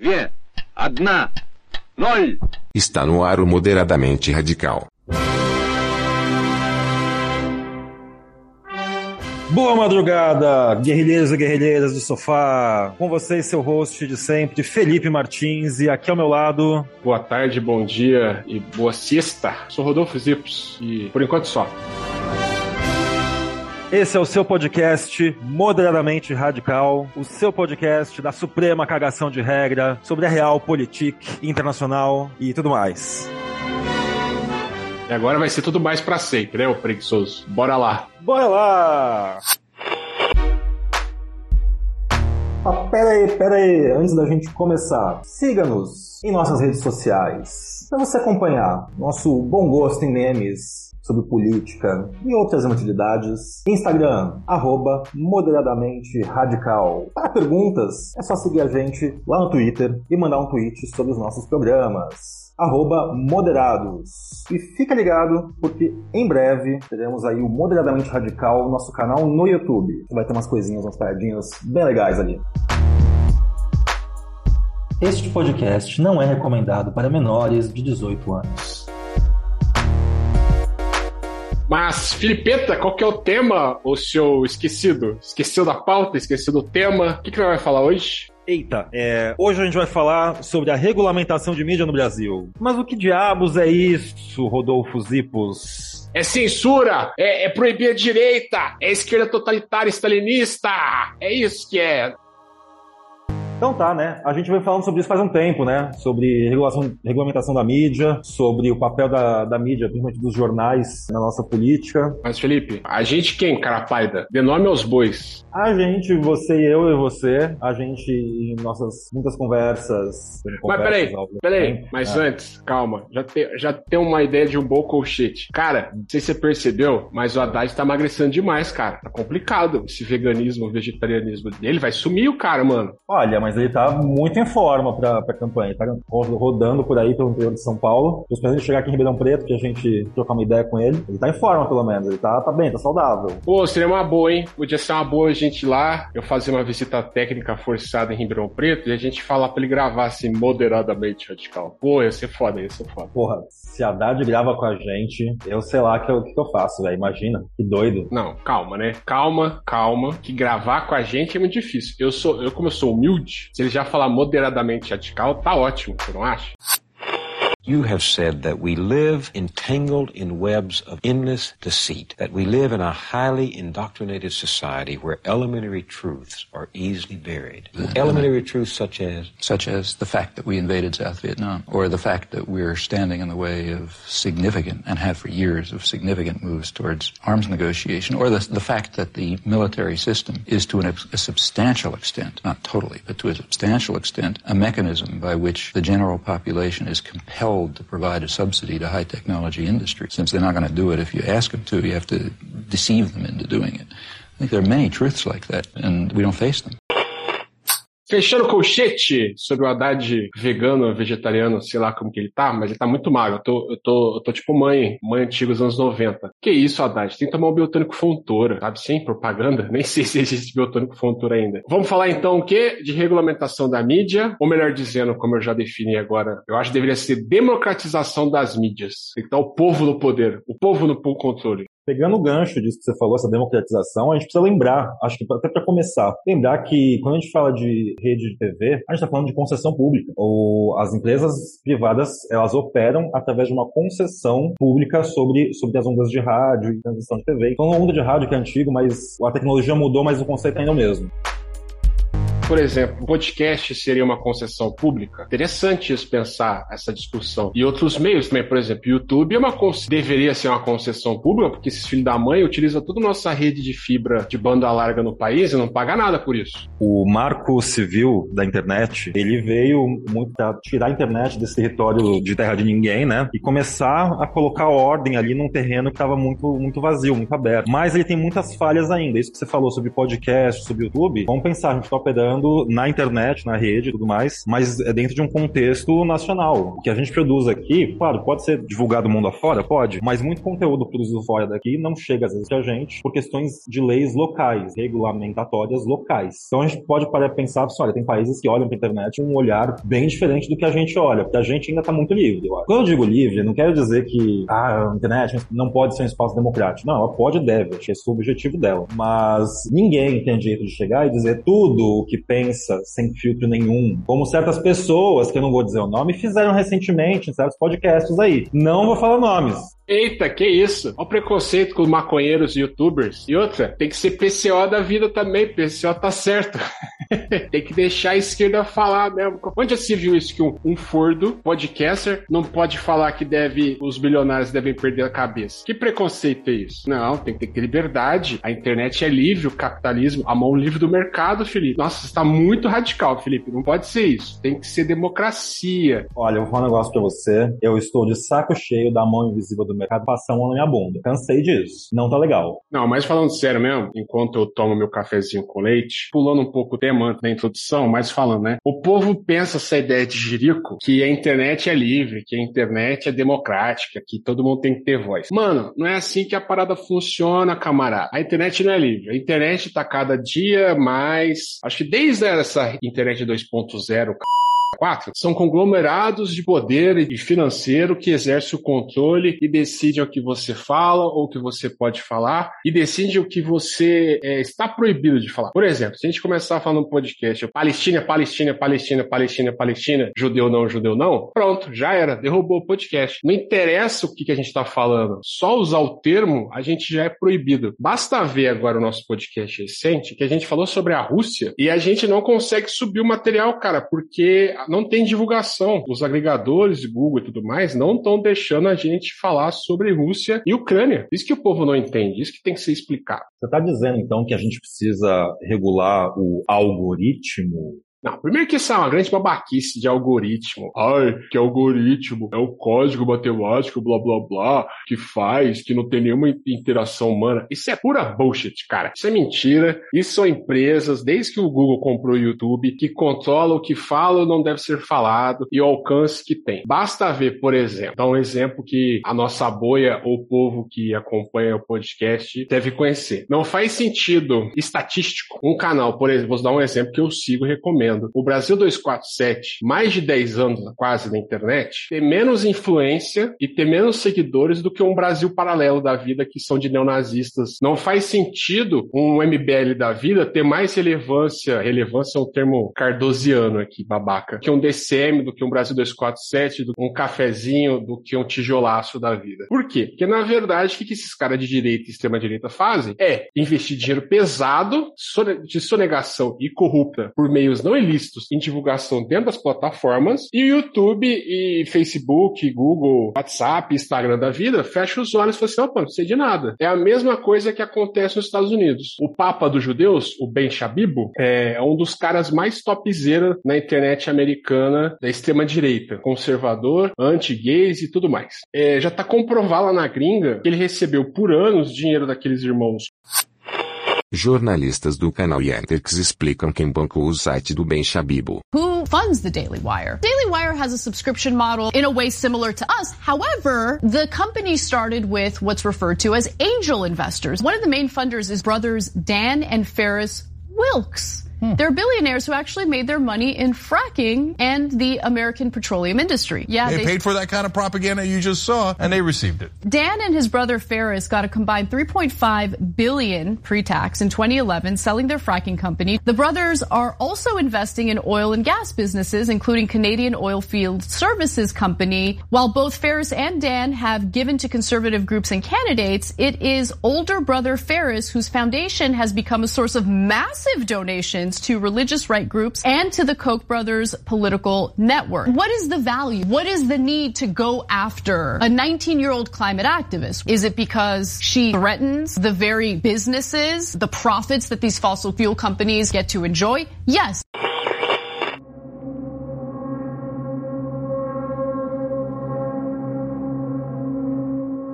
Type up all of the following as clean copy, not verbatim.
2, 1, 0. Está no ar o Moderadamente Radical. Boa madrugada, guerrilheiros e guerrilheiras do sofá. Com vocês, seu host de sempre, Felipe Martins, e aqui ao meu lado... Boa tarde, bom dia e boa siesta. Sou Rodolfo Zipos e por enquanto só. Esse é o seu podcast Moderadamente Radical, o seu podcast da suprema cagação de regra sobre a realpolitik internacional e tudo mais. E agora vai ser tudo mais pra sempre, né, ô preguiçoso? Bora lá! Bora lá! Pera aí, antes da gente começar, siga-nos em nossas redes sociais, para você acompanhar nosso bom gosto em memes sobre política e outras inutilidades. Instagram, @moderadamente radical. Para perguntas, é só seguir a gente lá no Twitter e mandar um tweet sobre os nossos programas. @moderados. E fica ligado, porque em breve teremos aí o Moderadamente Radical, nosso canal no YouTube. Vai ter umas coisinhas, umas paradinhas bem legais ali. Este podcast não é recomendado para menores de 18 anos. Mas, Filipeta, qual que é o tema, ô seu esquecido? Esqueceu da pauta, esqueceu do tema? O que vai falar hoje? Eita, hoje a gente vai falar sobre a regulamentação de mídia no Brasil. Mas o que diabos é isso, Rodolfo Zipos? É censura, é proibir a direita, é esquerda totalitária stalinista, é isso que é. Então tá, né? A gente vem falando sobre isso faz um tempo, né? Sobre regulamentação da mídia, sobre o papel da mídia, principalmente dos jornais, na nossa política. Mas, Felipe, a gente quem, carapaida? Dê nome aos bois. A gente, você e você, a gente em nossas muitas conversas... Mas peraí, mas antes, calma, já tem uma ideia de um bom colchete. Cara, não sei se você percebeu, mas o Haddad tá emagrecendo demais, cara. Tá complicado esse veganismo, vegetarianismo dele, vai sumir o cara, mano. Olha, mas ele tá muito em forma pra campanha, tá rodando por aí pelo interior de São Paulo. Tô esperando ele chegar aqui em Ribeirão Preto, que a gente trocar uma ideia com ele. Ele tá em forma, pelo menos, ele tá bem, tá saudável. Pô, seria uma boa, hein? Podia ser uma boa a gente ir lá, eu fazer uma visita técnica forçada em Ribeirão Preto e a gente falar pra ele gravar assim, moderadamente radical. Pô, ia ser foda. Porra, se a Haddad grava com a gente, eu sei lá o que eu faço, velho, imagina, que doido. Não, calma, né? Calma, que gravar com a gente é muito difícil. Como eu sou humilde, se ele já falar moderadamente radical, tá ótimo, você não acha? You have said that we live entangled in webs of endless deceit, that we live in a highly indoctrinated society where elementary truths are easily buried. Elementary truths such as the fact that we invaded South Vietnam, or the fact that we're standing in the way of significant, and have for years, of significant moves towards arms negotiation, or the fact that the military system is to a substantial extent, not totally, but to a substantial extent, a mechanism by which the general population is compelled to provide a subsidy to high technology industry. Since they're not going to do it if you ask them to, you have to deceive them into doing it. I think there are many truths like that, and we don't face them. Fechando o colchete sobre o Haddad vegano, vegetariano, sei lá como que ele tá, mas ele tá muito magro. Eu tô tipo mãe antiga dos anos 90. Que isso, Haddad? Tem que tomar um biotônico Fontoura, sabe? Sem propaganda. Nem sei se existe biotônico Fontoura ainda. Vamos falar então o quê? De regulamentação da mídia, ou melhor dizendo, como eu já defini agora, eu acho que deveria ser democratização das mídias. Tem que estar o povo no poder, o povo no controle. Pegando o gancho disso que você falou, essa democratização, a gente precisa lembrar, acho que até para começar, lembrar que quando a gente fala de rede de TV, a gente está falando de concessão pública. Ou as empresas privadas, elas operam através de uma concessão pública sobre as ondas de rádio e transmissão de TV. Então, a onda de rádio que é antigo, mas a tecnologia mudou, mas o conceito ainda é o mesmo. Por exemplo, o podcast seria uma concessão pública? Interessante isso, pensar essa discussão. E outros meios também, por exemplo, o YouTube deveria ser uma concessão pública, porque esses filhos da mãe utilizam toda a nossa rede de fibra de banda larga no país e não paga nada por isso. O marco civil da internet, ele veio muito para tirar a internet desse território de terra de ninguém, né? E começar a colocar ordem ali num terreno que estava muito vazio, muito aberto. Mas ele tem muitas falhas ainda. Isso que você falou sobre podcast, sobre YouTube, vamos pensar, a gente está operando falando na internet, na rede e tudo mais, mas é dentro de um contexto nacional. O que a gente produz aqui, claro, pode ser divulgado mundo afora, pode, mas muito conteúdo produzido fora daqui não chega às vezes a gente por questões de leis locais, regulamentatórias locais. Então a gente pode parar e pensar, olha, tem países que olham para a internet com um olhar bem diferente do que a gente olha, porque a gente ainda está muito livre. Quando eu digo livre, não quero dizer que a internet não pode ser um espaço democrático. Não, ela pode e deve, acho que esse é o objetivo dela. Mas ninguém tem direito de chegar e dizer tudo o que pensa sem filtro nenhum, como certas pessoas, que eu não vou dizer o nome, fizeram recentemente em certos podcasts aí. Não vou falar nomes. Eita, que isso? Olha o preconceito com maconheiros e youtubers. E outra, tem que ser PCO da vida também. PCO tá certo. Tem que deixar a esquerda falar mesmo. Onde já se viu isso que um fordo, podcaster, não pode falar que os bilionários devem perder a cabeça? Que preconceito é isso? Não, tem que ter liberdade. A internet é livre, o capitalismo, a mão livre do mercado, Felipe. Nossa, você tá muito radical, Felipe. Não pode ser isso. Tem que ser democracia. Olha, eu vou falar um negócio pra você. Eu estou de saco cheio da mão invisível do mercado passar uma na minha bunda. Cansei disso. Não tá legal. Não, mas falando sério mesmo, enquanto eu tomo meu cafezinho com leite, pulando um pouco o tema antes da introdução, mas falando, né? O povo pensa essa ideia de jirico, que a internet é livre, que a internet é democrática, que todo mundo tem que ter voz. Mano, não é assim que a parada funciona, camarada. A internet não é livre. A internet tá cada dia mais... Acho que desde essa internet 2.0, são conglomerados de poder e financeiro que exercem o controle e decidem o que você fala ou o que você pode falar e decidem o que você está proibido de falar. Por exemplo, se a gente começar falando no podcast Palestina, Palestina, Palestina, Palestina, Palestina, judeu não, pronto, já era, derrubou o podcast. Não interessa o que a gente está falando, só usar o termo a gente já é proibido. Basta ver agora o nosso podcast recente que a gente falou sobre a Rússia e a gente não consegue subir o material, cara, porque não tem divulgação. Os agregadores de Google e tudo mais não estão deixando a gente falar sobre Rússia e Ucrânia. Isso que o povo não entende, isso que tem que ser explicado. Você está dizendo, então, que a gente precisa regular o algoritmo? Não, primeiro que isso é uma grande babaquice de algoritmo. Ai, que algoritmo é o código matemático, blá, blá, blá, que faz, que não tem nenhuma interação humana. Isso é pura bullshit, cara. Isso é mentira. Isso são empresas, desde que o Google comprou o YouTube, que controlam o que fala ou não deve ser falado e o alcance que tem. Basta ver, por exemplo, dar um exemplo que a nossa bolha ou o povo que acompanha o podcast deve conhecer. Não faz sentido estatístico um canal, por exemplo, vou dar um exemplo que eu sigo e recomendo. O Brasil 247, mais de 10 anos quase na internet, ter menos influência e ter menos seguidores do que um Brasil paralelo da vida que são de neonazistas. Não faz sentido um MBL da vida ter mais relevância é um termo cardosiano aqui, babaca, que um DCM, do que um Brasil 247, do que um cafezinho, do que um tijolaço da vida. Por quê? Porque, na verdade, o que esses caras de direita e extrema-direita fazem é investir dinheiro pesado de sonegação e corrupta por meios não ilícitos em divulgação dentro das plataformas e o YouTube e Facebook, Google, WhatsApp, Instagram da vida fecha os olhos e fala assim, opa, não sei de nada. É a mesma coisa que acontece nos Estados Unidos. O Papa dos Judeus, o Ben Shabibo, é um dos caras mais topzera na internet americana da extrema-direita, conservador, anti-gays e tudo mais. Já tá comprovado lá na gringa que ele recebeu por anos dinheiro daqueles irmãos. Jornalistas do canal Yandex explicam quem bancou o site do Ben Shabibo. Who funds the Daily Wire? Daily Wire has a subscription model in a way similar to us. However, the company started with what's referred to as angel investors. One of the main funders is brothers Dan and Ferris Wilks. They're billionaires who actually made their money in fracking and the American petroleum industry. Yeah, they paid for that kind of propaganda you just saw, and they received it. Dan and his brother Ferris got a combined $3.5 billion pre-tax in 2011, selling their fracking company. The brothers are also investing in oil and gas businesses, including Canadian Oilfield Services Company. While both Ferris and Dan have given to conservative groups and candidates, it is older brother Ferris whose foundation has become a source of massive donations to religious right groups and to the Koch brothers political network. What is the value? What is the need to go after a 19-year-old climate activist? Is it because she threatens the very businesses, the profits that these fossil fuel companies get to enjoy? Yes.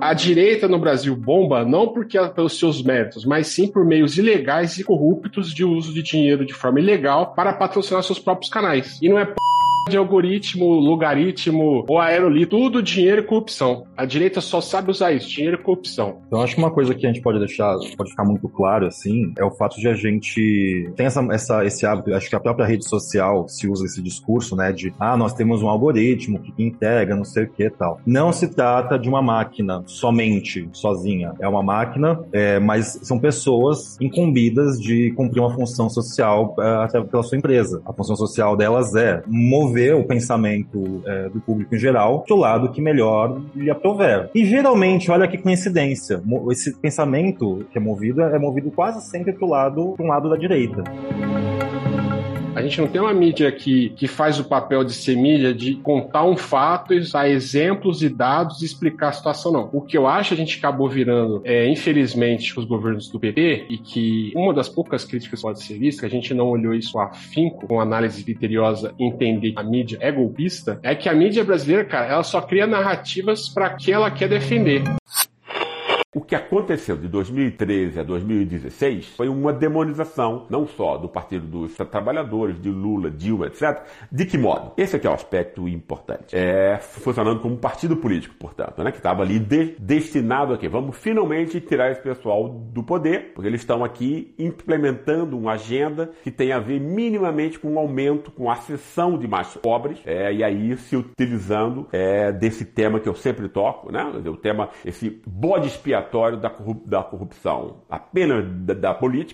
A direita no Brasil bomba não porque ela pelos seus méritos, mas sim por meios ilegais e corruptos de uso de dinheiro de forma ilegal para patrocinar seus próprios canais. E não é de algoritmo, logaritmo ou aerolito, tudo dinheiro e corrupção. A direita só sabe usar isso, dinheiro e corrupção. Então, acho que uma coisa que a gente pode deixar, pode ficar muito claro, assim, é o fato de a gente tem esse hábito, acho que a própria rede social se usa esse discurso, né, de, nós temos um algoritmo que integra, não sei o que e tal. Não se trata de uma máquina somente, sozinha. É uma máquina, mas são pessoas incumbidas de cumprir uma função social até pela sua empresa. A função social delas é mover o pensamento do público em geral pro lado que melhor lhe aprouver. E geralmente, olha que coincidência, esse pensamento que é movido quase sempre pro um lado da direita. A gente não tem uma mídia que faz o papel de ser mídia, de contar um fato, usar exemplos e dados e explicar a situação, não. O que eu acho a gente acabou virando, infelizmente, os governos do PT, e que uma das poucas críticas pode ser vista, que a gente não olhou isso a afinco, com análise criteriosa, entender que a mídia é golpista, é que a mídia brasileira, cara, ela só cria narrativas para que ela quer defender. O que aconteceu de 2013 a 2016 foi uma demonização, não só do Partido dos Trabalhadores, de Lula, Dilma, etc. De que modo? Esse aqui é o aspecto importante. Funcionando como um partido político, portanto, né, que estava ali destinado a quê? Vamos finalmente tirar esse pessoal do poder, porque eles estão aqui implementando uma agenda que tem a ver minimamente com o aumento, com a acessão de mais pobres, e aí se utilizando desse tema que eu sempre toco, né, o tema, esse bode expiatório da corrupção, apenas da política.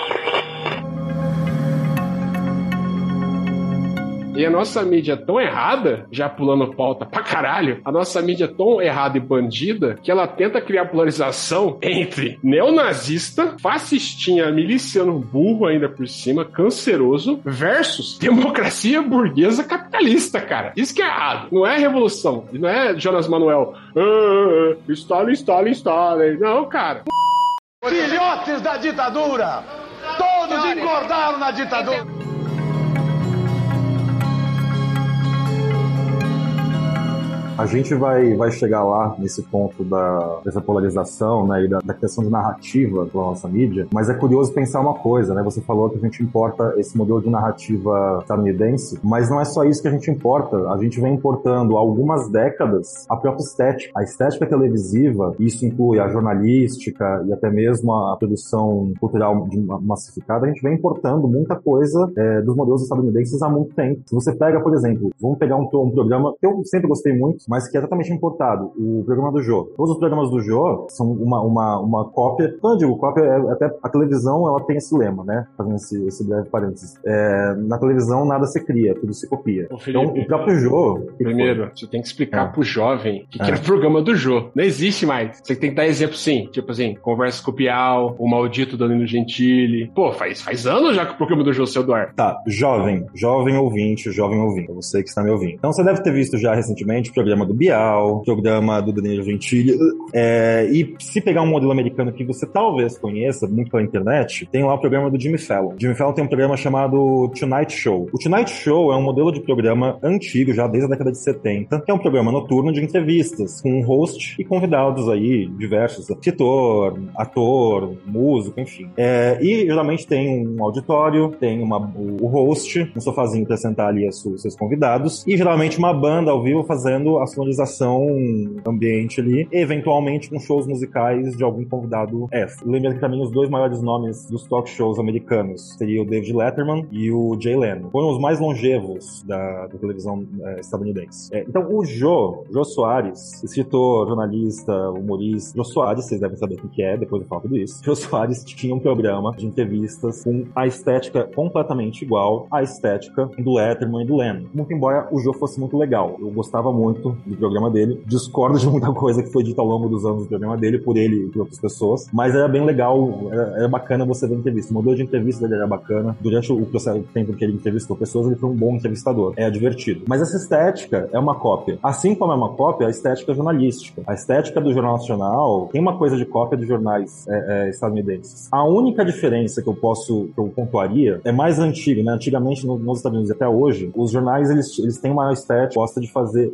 E a nossa mídia é tão errada, já pulando pauta pra caralho, a nossa mídia é tão errada e bandida que ela tenta criar polarização entre neonazista, fascistinha, miliciano burro ainda por cima, canceroso, versus democracia burguesa capitalista, cara. Isso que é errado. Não é revolução. Não é Jonas Manuel. Stalin. Não, cara. Filhotes da ditadura! Todos engordaram na ditadura! A gente vai chegar lá nesse ponto dessa polarização, né, e da questão de narrativa pela nossa mídia, mas é curioso pensar uma coisa, né? Você falou que a gente importa esse modelo de narrativa estadunidense, mas não é só isso que a gente importa. A gente vem importando há algumas décadas a própria estética. A estética televisiva, isso inclui a jornalística e até mesmo a produção cultural massificada, a gente vem importando muita coisa dos modelos estadunidenses há muito tempo. Se você pega, por exemplo, vamos pegar um programa que eu sempre gostei muito, mas que é totalmente importado, o programa do Jô. Todos os programas do Jô são uma cópia. Quando eu digo cópia, até a televisão ela tem esse lema, né? Fazendo esse breve parênteses. Na televisão nada se cria, tudo se copia. Ô, Felipe, então, o próprio Jô... Primeiro, você tem que explicar pro jovem que é o programa do Jô. Não existe mais. Você tem que dar exemplo, sim. Tipo assim, Conversa com o Piau, o maldito Danilo Gentili. Pô, faz anos já que o programa do Jô saiu do ar. Tá, jovem ouvinte, você que está me ouvindo. Então você deve ter visto já recentemente o programa do Bial, programa do Danilo Gentili, e se pegar um modelo americano que você talvez conheça muito pela internet, tem lá o programa do Jimmy Fallon. Jimmy Fallon tem um programa chamado Tonight Show. O Tonight Show é um modelo de programa antigo, já desde a década de 70, que é um programa noturno de entrevistas, com um host e convidados aí, diversos, escritor, ator, músico, enfim. E geralmente tem um auditório, tem o host, um sofazinho para sentar ali os seus convidados, e geralmente uma banda ao vivo fazendo a sonorização ambiente ali, e eventualmente com shows musicais de algum convidado extra. Lembra que pra mim os dois maiores nomes dos talk shows americanos seria o David Letterman e o Jay Leno. Foram os mais longevos da televisão estadunidense. Então o Jô Soares, escritor, jornalista, humorista, Jô Soares, vocês devem saber o que é, depois eu falo tudo isso. Jô Soares tinha um programa de entrevistas com a estética completamente igual à estética do Letterman e do Leno. Muito embora o Jô fosse muito legal. Eu gostava muito do programa dele. Discordo de muita coisa que foi dita ao longo dos anos do programa dele, por ele e por outras pessoas, mas era bem legal, era bacana você ver a entrevista. O modelo de entrevista dele era bacana. Durante o processo, o tempo que ele entrevistou pessoas, ele foi um bom entrevistador. É divertido. Mas essa estética é uma cópia. Assim como é uma cópia, a estética jornalística. A estética do Jornal Nacional tem uma coisa de cópia de jornais estadunidenses. A única diferença que eu pontuaria é mais antiga, né? Antigamente, nos Estados Unidos até hoje, os jornais, eles têm uma estética, gosta de fazer o grande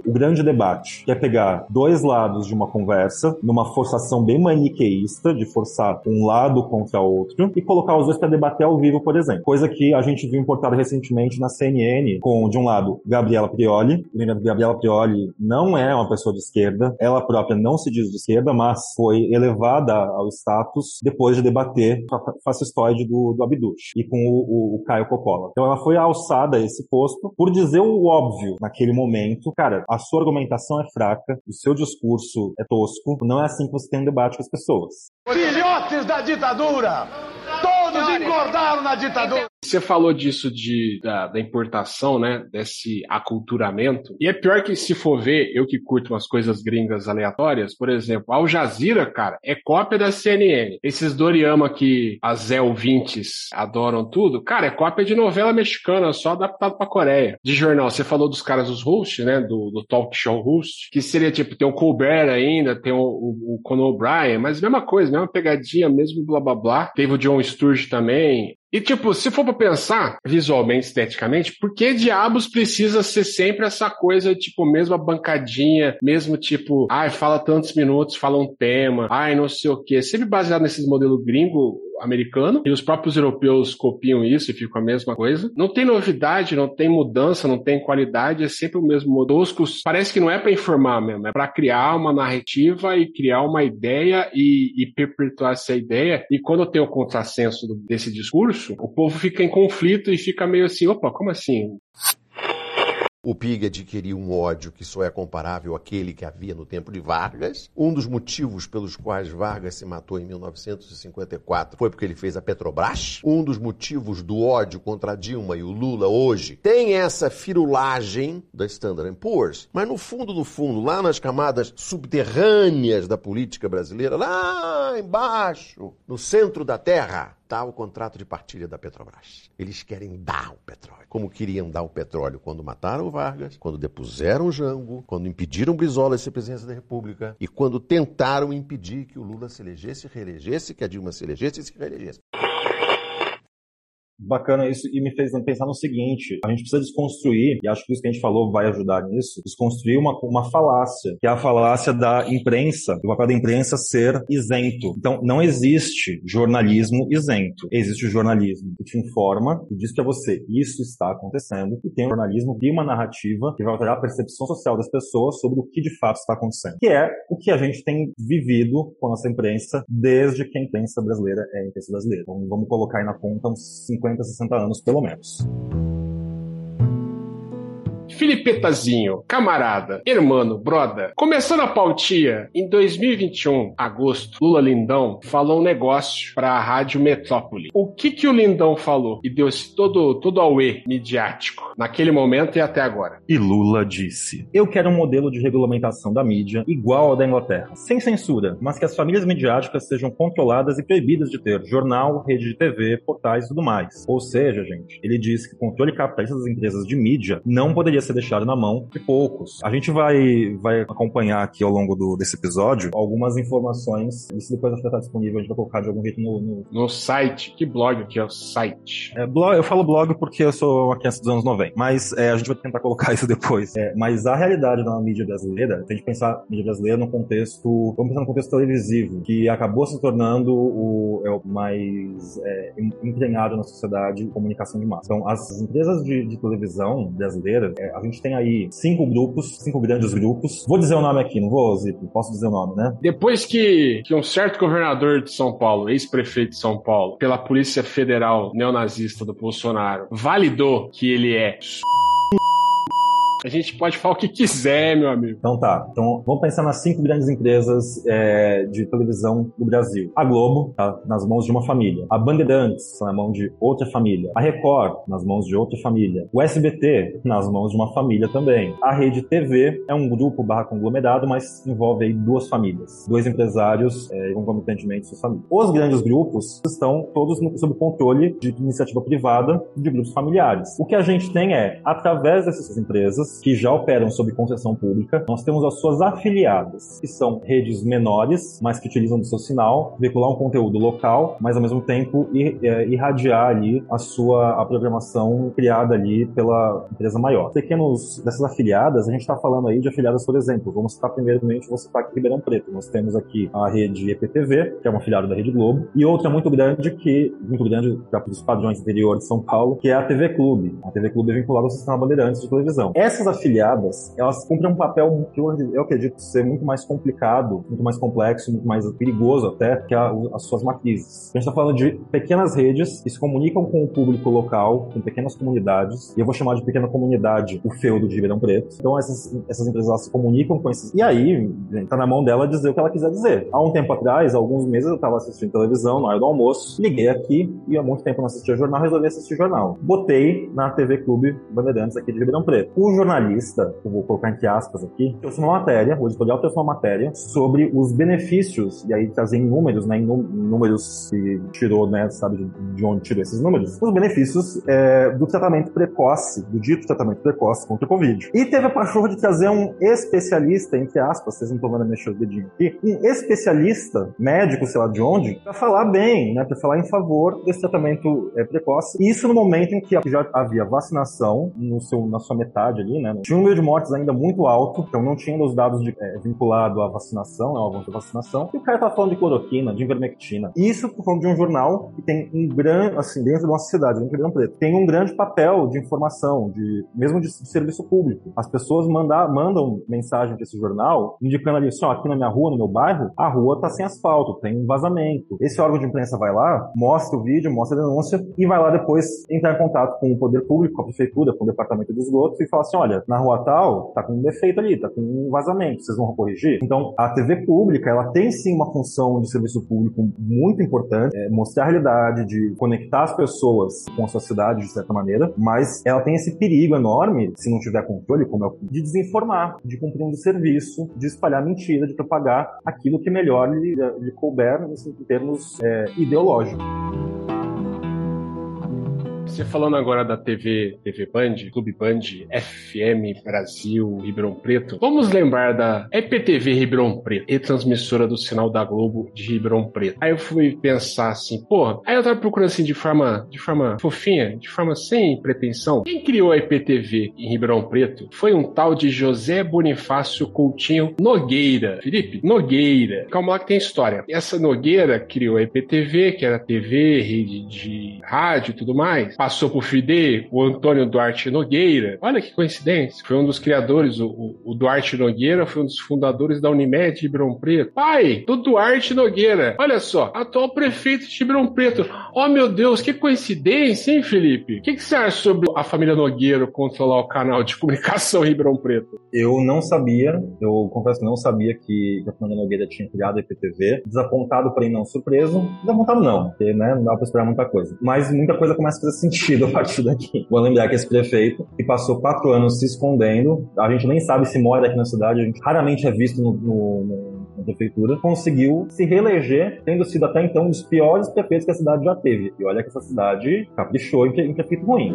debate, que é pegar dois lados de uma conversa, numa forçação bem maniqueísta, de forçar um lado contra outro, e colocar os dois para debater ao vivo, por exemplo. Coisa que a gente viu importada recentemente na CNN, com, de um lado, Gabriela Prioli. Gabriela Prioli não é uma pessoa de esquerda, ela própria não se diz de esquerda, mas foi elevada ao status depois de debater com a fascistoide do Abduch e com o Caio Coppola. Então ela foi alçada a esse posto por dizer o óbvio naquele momento. Cara, a sua argumentação é fraca, o seu discurso é tosco, não é assim que você tem um debate com as pessoas. Filhotes da ditadura! Todos engordaram na ditadura! Você falou disso da importação, né, desse aculturamento, e é pior que se for ver, eu que curto umas coisas gringas aleatórias, por exemplo, Al Jazeera, cara, é cópia da CNN. Esses dorama que as ouvintes adoram tudo, cara, é cópia de novela mexicana, só adaptado pra Coreia. De jornal, você falou dos caras, os hosts, né, do talk show host, que seria tipo, tem o Colbert ainda, tem o Conan O'Brien, mas mesma coisa, mesma pegadinha, mesmo blá blá blá. Teve o Jon Sturge também. E, tipo, se for pra pensar visualmente, esteticamente, por que diabos precisa ser sempre essa coisa, tipo, mesmo a bancadinha, mesmo tipo, ai, fala tantos minutos, fala um tema, ai, não sei o quê. Sempre baseado nesses modelos gringo americano, e os próprios europeus copiam isso e ficam a mesma coisa. Não tem novidade, não tem mudança, não tem qualidade, é sempre o mesmo modelo. Parece que não é pra informar mesmo, é pra criar uma narrativa e criar uma ideia e perpetuar essa ideia. E quando tem o contrassenso desse discurso, o povo fica em conflito e fica meio assim, opa, como assim? O Pig adquiriu um ódio que só é comparável àquele que havia no tempo de Vargas. Um dos motivos pelos quais Vargas se matou em 1954 foi porque ele fez a Petrobras. Um dos motivos do ódio contra a Dilma e o Lula hoje tem essa firulagem da Standard & Poor's. Mas no fundo, lá nas camadas subterrâneas da política brasileira, lá embaixo, no centro da terra, está o contrato de partilha da Petrobras. Eles querem dar o petróleo. Como queriam dar o petróleo quando mataram o Vargas, quando depuseram o Jango, quando impediram Brizola de ser presidente da República e quando tentaram impedir que o Lula se elegesse, reelegesse, que a Dilma se elegesse e se reelegesse. Bacana isso, e me fez pensar no seguinte: a gente precisa desconstruir, e acho que isso que a gente falou vai ajudar nisso, desconstruir uma falácia, que é a falácia da imprensa, do papel da imprensa ser isento. Então, não existe jornalismo isento. Existe o jornalismo que te informa, que diz pra você, isso está acontecendo, e tem o jornalismo de uma narrativa que vai alterar a percepção social das pessoas sobre o que de fato está acontecendo. Que é o que a gente tem vivido com a nossa imprensa desde que a imprensa brasileira é a imprensa brasileira. Então, vamos colocar aí na conta uns 50, 60 anos, pelo menos. Filipetazinho, camarada, irmão, brother. Começando a pautinha, em 2021, agosto, Lula Lindão falou um negócio para a Rádio Metrópole. O que o Lindão falou? E deu esse todo auê midiático, naquele momento e até agora. E Lula disse: eu quero um modelo de regulamentação da mídia igual ao da Inglaterra, sem censura, mas que as famílias midiáticas sejam controladas e proibidas de ter jornal, rede de TV, portais e tudo mais. Ou seja, gente, ele disse que o controle capitalista das empresas de mídia não poderia ser deixado na mão de poucos. A gente vai acompanhar aqui ao longo desse episódio algumas informações. Isso depois vai estar disponível, a gente vai colocar de algum jeito no site. Que blog que é o site? Eu falo blog porque eu sou uma criança dos anos 90, mas a gente vai tentar colocar isso depois. Mas a realidade da mídia brasileira, se a gente pensar a mídia brasileira no contexto, vamos pensar no contexto televisivo, que acabou se tornando o mais emprenhado na sociedade de comunicação de massa. Então, as empresas de televisão brasileiras, a gente tem aí 5 grandes grupos. Vou dizer o nome aqui, não vou, Zico? Posso dizer o nome, né? Depois que um certo governador de São Paulo, ex-prefeito de São Paulo, pela Polícia Federal neonazista do Bolsonaro, validou que ele é... A gente pode falar o que quiser, meu amigo. Então tá. Então vamos pensar nas 5 grandes empresas de televisão do Brasil. A Globo tá nas mãos de uma família. A Bandeirantes tá na mão de outra família. A Record nas mãos de outra família. O SBT nas mãos de uma família também. A Rede TV é um grupo /conglomerado, mas envolve aí 2 famílias. 2 empresários e concomitantemente suas famílias. Os grandes grupos estão todos sob controle de iniciativa privada de grupos familiares. O que a gente tem através dessas empresas, emissoras que já operam sob concessão pública. Nós temos as suas afiliadas, que são redes menores, mas que utilizam do seu sinal, veicular um conteúdo local, mas ao mesmo tempo irradiar ali a programação criada ali pela empresa maior. Dessas afiliadas, a gente está falando aí de afiliadas, por exemplo, vamos citar primeiramente, vou citar aqui Ribeirão Preto. Nós temos aqui a rede EPTV, que é uma afiliada da Rede Globo, e outra muito grande já para os padrões interior de São Paulo, que é a TV Clube. A TV Clube é vinculada ao sistema Bandeirantes de televisão. Essas afiliadas, elas cumprem um papel que eu acredito ser muito mais complicado, muito mais complexo, muito mais perigoso até, que as suas matrizes. A gente está falando de pequenas redes que se comunicam com o público local, com pequenas comunidades, e eu vou chamar de pequena comunidade o feudo de Ribeirão Preto. Então essas empresas, elas se comunicam com esses... E aí, tá na mão dela dizer o que ela quiser dizer. Há um tempo atrás, há alguns meses, eu estava assistindo televisão na hora do almoço, liguei aqui, e há muito tempo eu não assistia jornal, resolvi assistir jornal. Botei na TV Clube Bandeirantes aqui de Ribeirão Preto. O jornalista, eu vou colocar entre aspas aqui, trouxe uma matéria, o editorial trouxe uma matéria sobre os benefícios, e aí trazia em números, né, em números que tirou, né, sabe de onde tirou esses números, os benefícios do tratamento precoce, do dito tratamento precoce contra o Covid. E teve a pachorra de trazer um especialista, entre aspas, vocês não estão vendo mexer o dedinho aqui, um especialista, médico, sei lá de onde, para falar bem, né, para falar em favor desse tratamento precoce. Isso no momento em que já havia vacinação na sua metade ali, né? Tinha um número de mortes ainda muito alto, então não tinha os dados vinculados à vacinação, ao avanço da vacinação. E o cara tá falando de cloroquina, de ivermectina. E isso por conta de um jornal que tem um grande, assim, dentro da nossa cidade, dentro do Ribeirão Preto, tem um grande papel de informação, mesmo de serviço público. As pessoas mandam mensagem para esse jornal, indicando ali, assim, ó, aqui na minha rua, no meu bairro, a rua tá sem asfalto, tem um vazamento. Esse órgão de imprensa vai lá, mostra o vídeo, mostra a denúncia, e vai lá depois entrar em contato com o poder público, com a prefeitura, com o departamento de esgoto, e fala assim, olha, na rua tal, tá com um defeito ali, tá com um vazamento, vocês vão corrigir? Então, a TV pública, ela tem sim uma função de serviço público muito importante, mostrar a realidade, de conectar as pessoas com a sua cidade, de certa maneira, mas ela tem esse perigo enorme, se não tiver controle, como é o de desinformar, de cumprir um desserviço, de espalhar mentira, de propagar aquilo que melhor lhe couber em termos ideológicos. Você falando agora da TV Band, Clube Band, FM Brasil, Ribeirão Preto, vamos lembrar da EPTV Ribeirão Preto, retransmissora do sinal da Globo de Ribeirão Preto. Aí eu fui pensar assim, porra, aí eu tava procurando assim de forma fofinha, de forma sem pretensão. Quem criou a EPTV em Ribeirão Preto foi um tal de José Bonifácio Coutinho Nogueira. Felipe, Nogueira. Calma lá que tem história. Essa Nogueira criou a EPTV, que era TV, rede de rádio e tudo mais. Passou por FIDE, o Antônio Duarte Nogueira. Olha que coincidência. Foi um dos criadores, o Duarte Nogueira foi um dos fundadores da Unimed de Ribeirão Preto. Pai do Duarte Nogueira. Olha só, atual prefeito de Ribeirão Preto. Oh, meu Deus, que coincidência, hein, Felipe? O que você acha sobre a família Nogueira controlar o canal de comunicação em Ribeirão Preto? Eu não sabia, eu confesso que não sabia que a família Nogueira tinha criado a EPTV. Desapontado, porém não surpreso. Desapontado não, porque né, não dá pra esperar muita coisa. Mas muita coisa começa a fazer sentido a partir daqui. Vou lembrar que esse prefeito, que passou 4 anos se escondendo, a gente nem sabe se mora aqui na cidade, a gente raramente é visto na prefeitura, conseguiu se reeleger, tendo sido até então um dos piores prefeitos que a cidade já teve. E olha que essa cidade caprichou em prefeito ruim.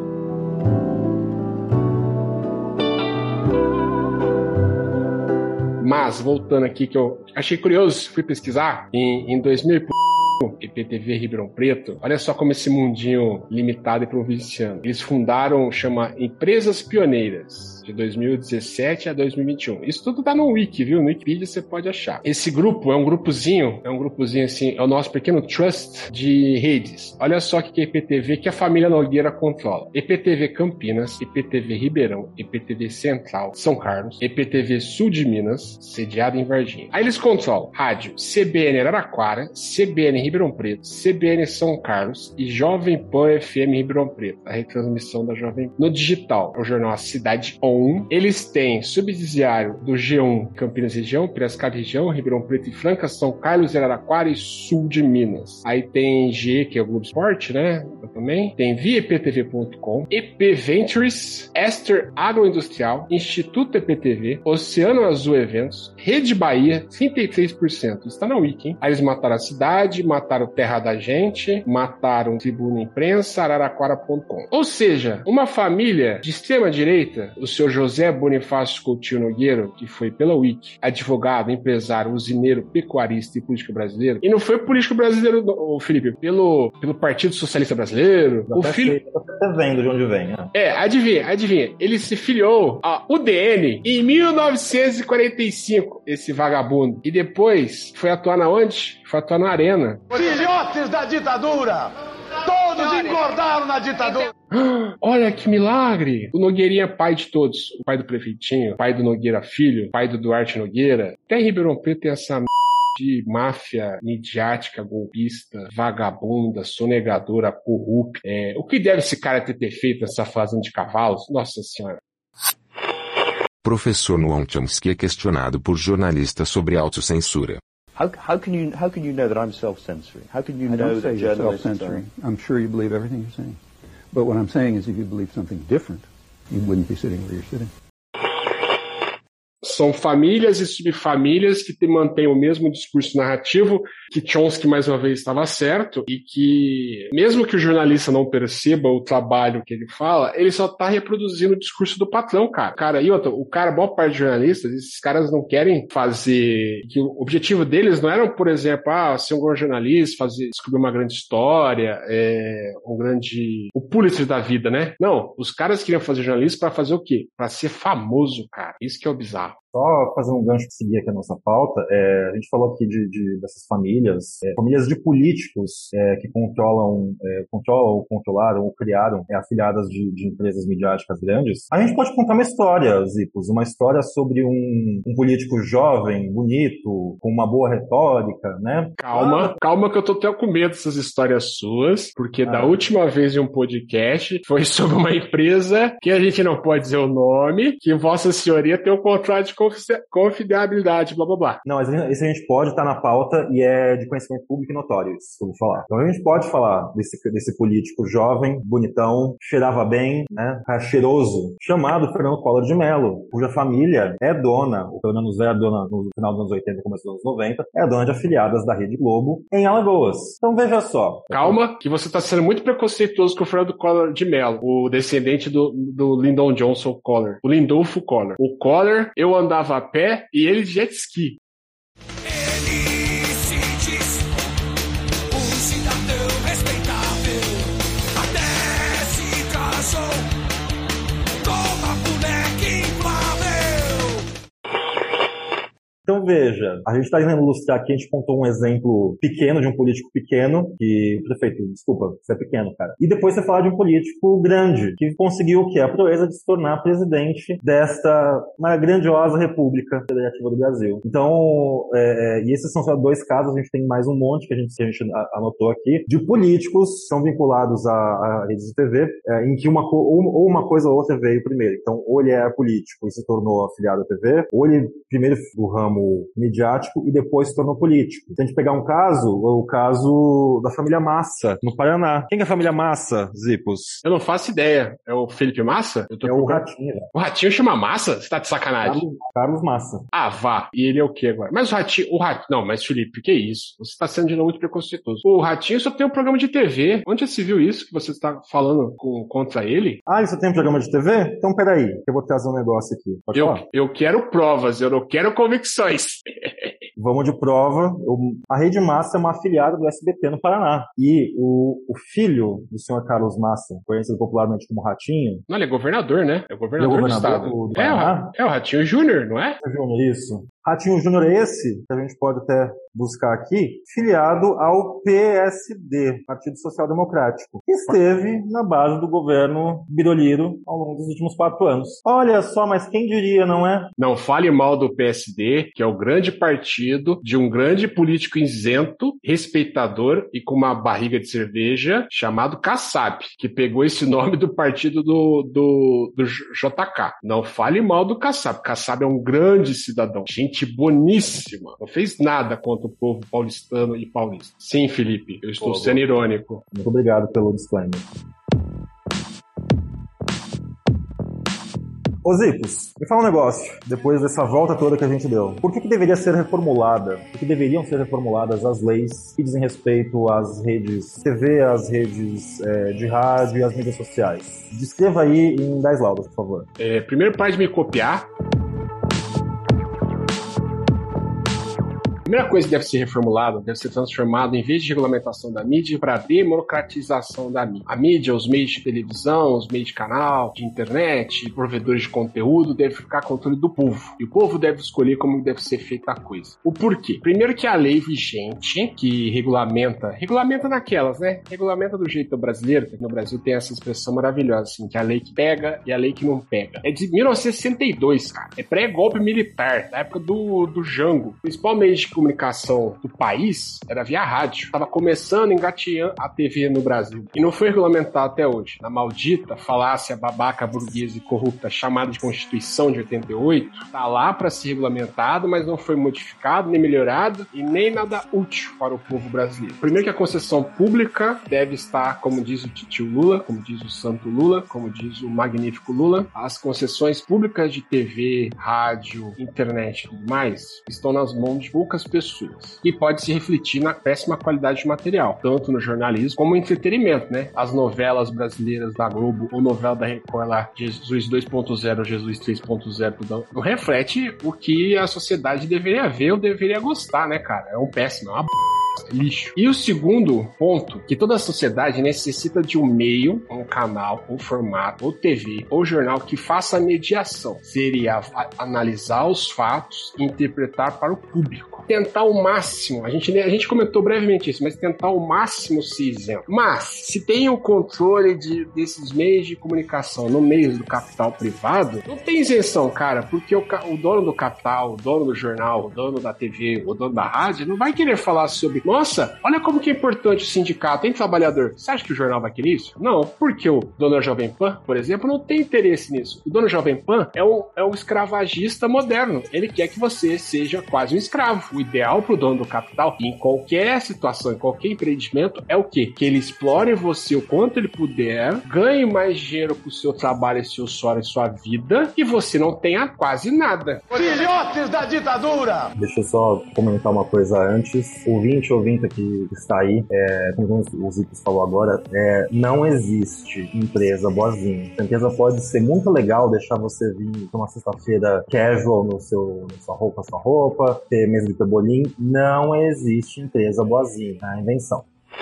Mas, voltando aqui, que eu achei curioso, fui pesquisar, em 2000 EPTV Ribeirão Preto, olha só como esse mundinho limitado e provinciano. Eles fundaram, chama Empresas Pioneiras, de 2017 a 2021. Isso tudo tá no Wiki, viu? No Wikipedia você pode achar. Esse grupo é um grupozinho assim, é o nosso pequeno trust de redes. Olha só que é EPTV que a família Nogueira controla. EPTV Campinas, EPTV Ribeirão, EPTV Central, São Carlos, EPTV Sul de Minas, sediado em Varginha. Aí eles controlam rádio CBN Araraquara, CBN Ribeirão Preto, CBN São Carlos e Jovem Pan FM Ribeirão Preto, a retransmissão da Jovem no digital. O jornal A Cidade On. Eles têm subsidiário do G1 Campinas Região, Piracicaba Região, Ribeirão Preto e Franca, São Carlos, Araraquara e Sul de Minas. Aí tem G, que é o Globo Esporte, né? Eu também. Tem vieptv.com, EP Ventures, Ester Agroindustrial, Instituto EPTV, Oceano Azul Eventos, Rede Bahia, 33%. Está na Wiki, hein? Aí eles mataram a cidade, mataram Terra da Gente, mataram Tribuna Imprensa, Araraquara.com. Ou seja, uma família de extrema-direita, o senhor José Bonifácio Coutinho Nogueira, que foi pela Wiki, advogado, empresário, usineiro, pecuarista e político brasileiro, e não foi político brasileiro, Felipe, pelo Partido Socialista Brasileiro. O filho... Tá vendo de onde vem, né? Adivinha. Ele se filiou à UDN em 1945, esse vagabundo. E depois foi atuar na onde? Foi atuar na Arena. Filhotes da ditadura! Todos engordaram na ditadura! Olha que milagre! O Nogueirinha é pai de todos. O pai do Prefeitinho, pai do Nogueira Filho, pai do Duarte Nogueira. Até em Ribeirão Preto tem essa de máfia midiática, golpista, vagabunda, sonegadora, corrupta. O que deve esse cara ter feito nessa fazenda de cavalos? Nossa Senhora! Professor Noam Chomsky é questionado por jornalistas sobre autocensura. How can you know that I'm self-censoring? How can you know that journalists are... I'm sure you believe everything you're saying. But what I'm saying is if you believe something different, you wouldn't be sitting where you're sitting. São famílias e subfamílias que mantêm o mesmo discurso narrativo, que Chomsky, mais uma vez, estava certo, e que, mesmo que o jornalista não perceba o trabalho que ele fala, ele só está reproduzindo o discurso do patrão, cara. E outra, boa parte dos jornalistas, esses caras não querem fazer... que o objetivo deles não era, por exemplo, ser um bom jornalista, descobrir uma grande história, o Pulitzer da vida, né? Não, os caras queriam fazer jornalismo para fazer o quê? Para ser famoso, cara. Isso que é o bizarro. Só fazer um gancho para seguir aqui a nossa pauta, a gente falou aqui dessas famílias de políticos que controlam ou controlaram ou criaram afiliadas de empresas midiáticas grandes. A gente pode contar uma história, Zipos, uma história sobre um político jovem, bonito, com uma boa retórica, né? Calma que eu tô até com medo dessas histórias suas, porque da última vez em um podcast foi sobre uma empresa que a gente não pode dizer o nome, que Vossa Senhoria tem um contrato de confidencialidade, blá blá blá. Não, mas isso a gente pode estar na pauta e é de conhecimento público e notório, isso que eu vou falar. Então a gente pode falar desse político jovem, bonitão, cheirava bem, né, cheiroso, chamado Fernando Collor de Mello, cuja família é dona, ou pelo menos era dona no final dos anos 80 e começo dos anos 90, é dona de afiliadas da Rede Globo em Alagoas. Então veja só. Calma, que você está sendo muito preconceituoso com o Fernando Collor de Mello, o descendente do Lyndon Johnson Collor, o Lindolfo Collor. O Collor, eu andava a pé e ele de jet ski. Ele se diz um cidadão respeitável, até se casou com uma boneca inflável. Então veja, a gente está indo ilustrar aqui, a gente contou um exemplo pequeno, de um político pequeno, que, prefeito, desculpa, você é pequeno, cara. E depois você fala de um político grande, que conseguiu o quê? A proeza de se tornar presidente desta uma grandiosa república federativa do Brasil. Então, e esses são só dois casos, a gente tem mais um monte que a gente anotou aqui, de políticos que são vinculados a redes de TV, em que uma coisa ou outra veio primeiro. Então, ou ele era político e se tornou afiliado à TV, ou ele primeiro do ramo midiático e depois se tornou político. Se a gente pegar o caso da família Massa, no Paraná. Quem é a família Massa, Zipos? Eu não faço ideia. É o Felipe Massa? O Ratinho. O Ratinho chama Massa? Você tá de sacanagem? Carlos Massa. Ah, vá. E ele é o quê agora? Mas o Ratinho... Não, mas Felipe, que isso? Você tá sendo de novo muito preconceituoso. O Ratinho só tem um programa de TV. Onde já se viu isso que você está falando contra ele? Ah, ele só tem um programa de TV? Então peraí, que eu vou trazer um negócio aqui. Pode falar? Eu quero provas, eu não quero convicções. Vamos de prova. A Rede Massa é uma afiliada do SBT no Paraná. E o filho do senhor Carlos Massa, conhecido popularmente como Ratinho... Não, ele é governador, né? É o governador do estado. Do Paraná. É o Ratinho Júnior, não é? Isso. Ratinho Júnior é esse, que a gente pode até buscar aqui, filiado ao PSD, Partido Social Democrático, que esteve na base do governo Biroliro ao longo dos últimos 4 anos. Olha só, mas quem diria, não é? Não fale mal do PSD, que é o grande partido de um grande político isento, respeitador e com uma barriga de cerveja, chamado Kassab, que pegou esse nome do partido do JK. Não fale mal do Kassab. Kassab é um grande cidadão. Gente boníssima. Não fez nada contra o povo paulistano e paulista. Sim, Felipe, eu estou sendo irônico. Muito obrigado pelo disclaimer. Ô Zicos, me fala um negócio, depois dessa volta toda que a gente deu. Por que deveria ser reformulada, por que deveriam ser reformuladas as leis que dizem respeito às redes TV, às redes de rádio e às mídias sociais? Descreva aí em 10 laudas, por favor. Primeiro, para de me copiar. A primeira coisa que deve ser reformulada, deve ser transformada, em vez de regulamentação da mídia, para democratização da mídia. A mídia, os meios de televisão, os meios de canal, de internet, provedores de conteúdo, deve ficar a controle do povo. E o povo deve escolher como deve ser feita a coisa. O porquê? Primeiro que a lei vigente, que regulamenta naquelas, né? Regulamenta do jeito brasileiro, que no Brasil tem essa expressão maravilhosa, assim, que é a lei que pega e a lei que não pega. É de 1962, cara. É pré-golpe militar, da época do Jango. O principal meio de comunicação do país era via rádio. Tava começando a engatear a TV no Brasil. E não foi regulamentado até hoje. Na maldita falácia babaca, burguesa e corrupta chamada de Constituição de 88, tá lá para ser regulamentado, mas não foi modificado, nem melhorado e nem nada útil para o povo brasileiro. Primeiro que a concessão pública deve estar, como diz o titio Lula, como diz o santo Lula, como diz o magnífico Lula, as concessões públicas de TV, rádio, internet e tudo mais estão nas mãos de poucas pessoas. E pode se refletir na péssima qualidade de material, tanto no jornalismo como no entretenimento, né? As novelas brasileiras da Globo ou novela da Record lá, Jesus 2.0, Jesus 3.0, não reflete o que a sociedade deveria ver ou deveria gostar, né, cara? É um péssimo, é uma lixo. E o segundo ponto, que toda a sociedade necessita de um meio, um canal, um formato, ou TV, ou jornal que faça a mediação. Seria analisar os fatos e interpretar para o público. Tentar o máximo, a gente comentou brevemente isso, mas tentar o máximo ser isento. Mas, se tem o controle desses meios de comunicação no meio do capital privado, não tem isenção, cara, porque o dono do capital, o dono do jornal, o dono da TV, o dono da rádio, não vai querer falar sobre nossa, olha como que é importante o sindicato, hein, trabalhador? Você acha que o jornal vai querer isso? Não, porque o dono da Jovem Pan, por exemplo, não tem interesse nisso. O dono da Jovem Pan é um escravagista moderno. Ele quer que você seja quase um escravo. O ideal pro dono do capital, em qualquer situação, em qualquer empreendimento, é o quê? Que ele explore você o quanto ele puder, ganhe mais dinheiro pro seu trabalho, seu suor e sua vida, e você não tenha quase nada. Filhotes da ditadura! Deixa eu só comentar uma coisa antes. O ouvinte que está aí, como o Zicos falou agora, não existe empresa boazinha. A empresa pode ser muito legal, deixar você vir uma sexta-feira casual na sua roupa, ter mesa de pebolim. Não existe empresa boazinha, é a invenção.